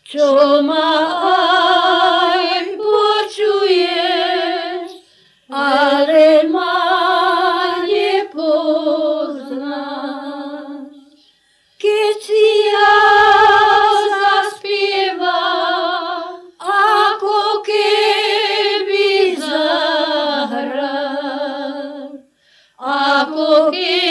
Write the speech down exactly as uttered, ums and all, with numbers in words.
čo ma aj počuješ, ale ma nepoznáš. Keď si ja zaspievam, ako keby zahral, ako keby